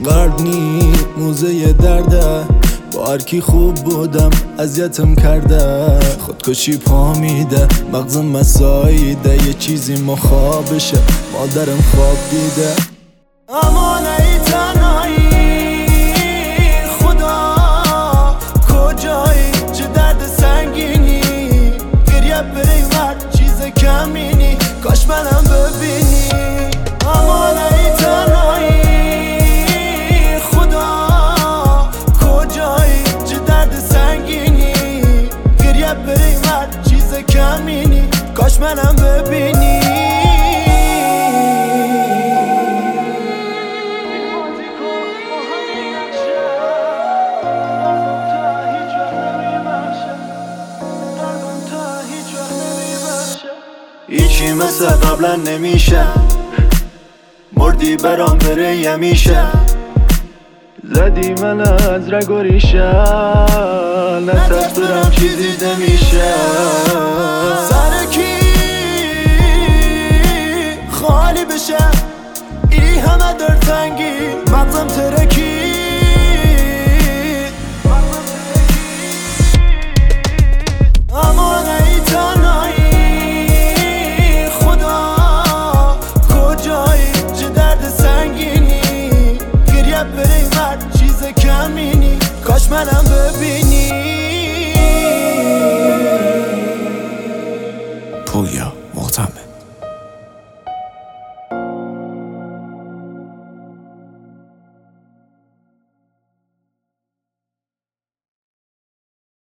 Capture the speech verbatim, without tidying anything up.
غرب نی موزه درده، با هرکی خوب بودم اذیتم کرده. خودکشی پا میده مغزم مسایده، یه چیزی مخابشه مادرم خواب دیده. اما ای تنهایی خدا کجایی، چه درد سنگینی، گریه بری مرد چیز کمینی، کاش منم ببینی. اما ای تنهایی خدا کجایی، چه درد سنگینی، گریه بری مرد چیز کمینی، کاش منم ببینی. هیچی مثل قبلا نمیشه، مردی برام بره یمیشه، زدی من از رگ و ریشه، نترس برم چیزی نمیشه. سرکی خالی بشه ای همه دردنگی، مغزم ترکی. اما ای تنهایی خدا کجایی، چه درد سنگینی، گریه بری مرد چیز کمینی، کاش منم ببینی.